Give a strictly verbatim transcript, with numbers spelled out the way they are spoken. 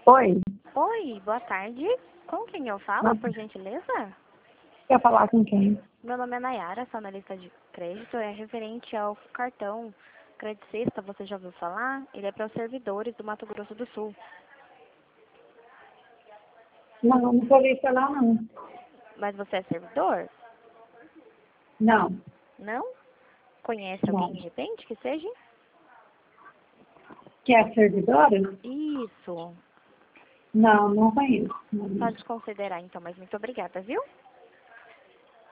Oi, Oi, boa tarde. Com quem eu falo, Boa- por gentileza? quer falar com quem? Meu nome é Nayara, sou analista de crédito. É referente ao cartão Crédito Sexta, você já ouviu falar? Ele é para os servidores do Mato Grosso do Sul. Não, não vou ouvi falar não. Mas você é servidor? Não, Não? Conhece alguém não. de repente que seja? Que é servidora? Isso. Não, não conheço. Não. Pode considerar então, mas muito obrigada, viu?